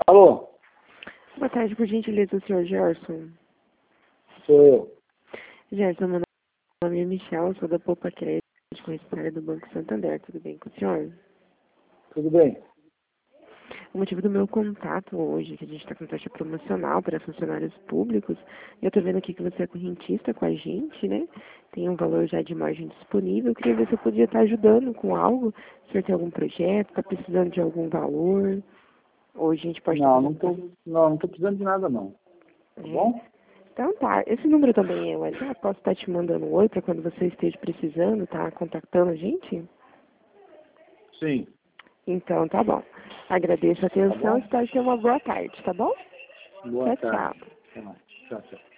Alô? Boa tarde, por gentileza, o senhor Gerson. Sou eu. Gerson, meu nome é Michel, sou da Poupa Crédito, corresponsável do Banco Santander. Tudo bem com o senhor? Tudo bem? O motivo do meu contato hoje é que a gente está com taxa promocional para funcionários públicos. E eu estou vendo aqui que você é correntista com a gente, né? Tem um valor já de margem disponível. Eu queria ver se eu podia estar ajudando com algo. Se o senhor tem algum projeto, está precisando de algum valor. Hoje a gente pode estar Não, fazendo... não tô precisando de nada, não. Tá bom? Então tá, esse número também é o WhatsApp? Posso estar te mandando um oi para quando você esteja precisando, tá contactando a gente? Sim. Então tá bom. Agradeço a Tá atenção e bom? espero ter uma boa tarde, tá bom? Boa Tchau, tarde. tchau. Até mais. Tchau, tchau.